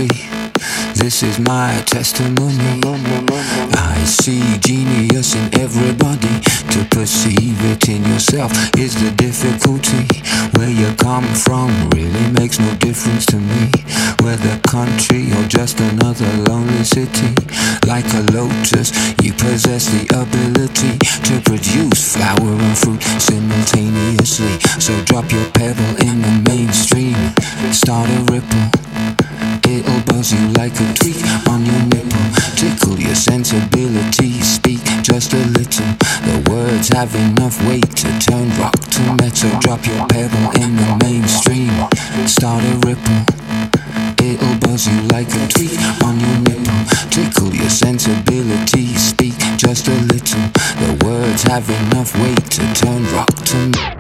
continuously. This is my testimony. I see genius in everybody. To perceive it in yourself is the difficulty. Where you come from really makes no difference to me. Whether country or just another lonely city. Like a lotus, you possess the ability to produce flower and fruit simultaneously. So drop your pebble in the mainstream. Start a ripple. It'll buzz you like a tweak on your nipple. Tickle your sensibility. Speak just a little. The words have enough weight to turn rock to metal. Drop your pebble in the mainstream. Start a ripple. It'll buzz you like a tweak on your nipple. Tickle your sensibility. Speak just a little. The words have enough weight to turn rock to metal.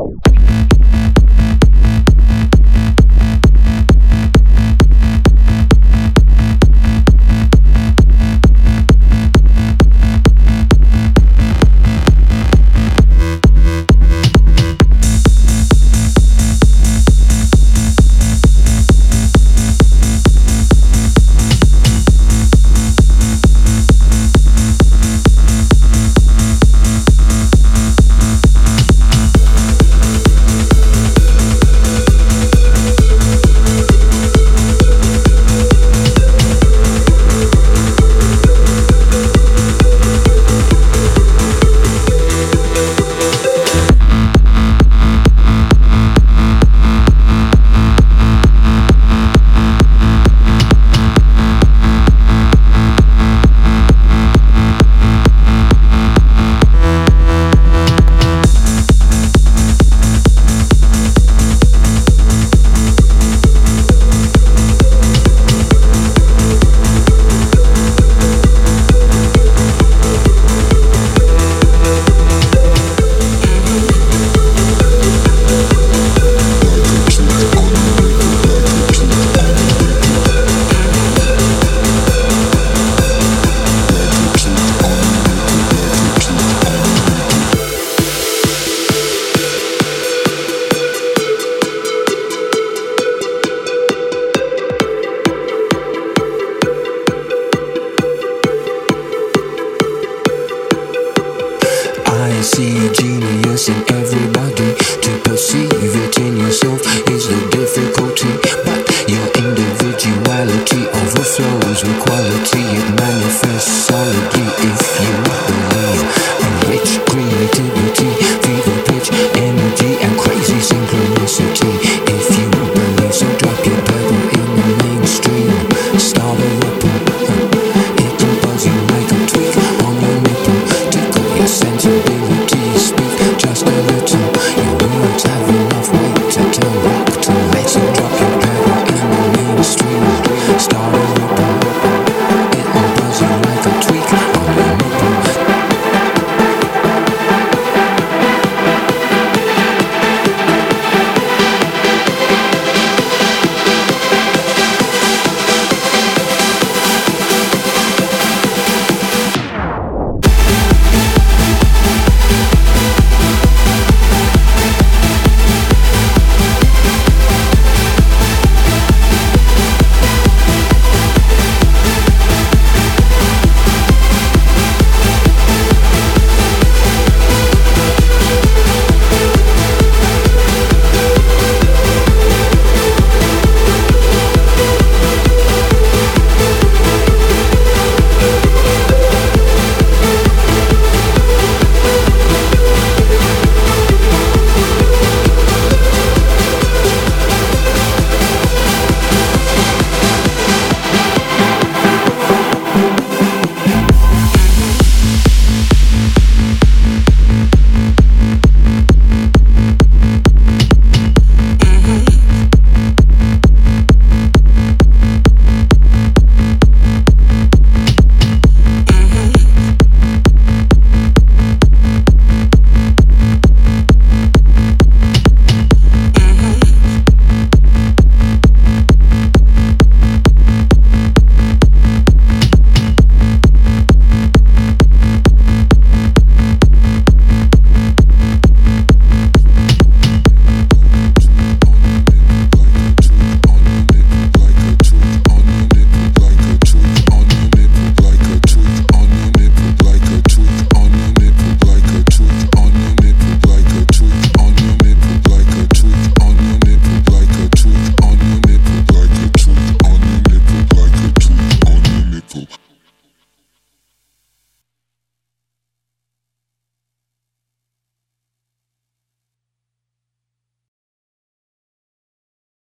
See genius in everybody. To perceive it in yourself is the difficulty. But your individuality overflows with quality. It manifests solidly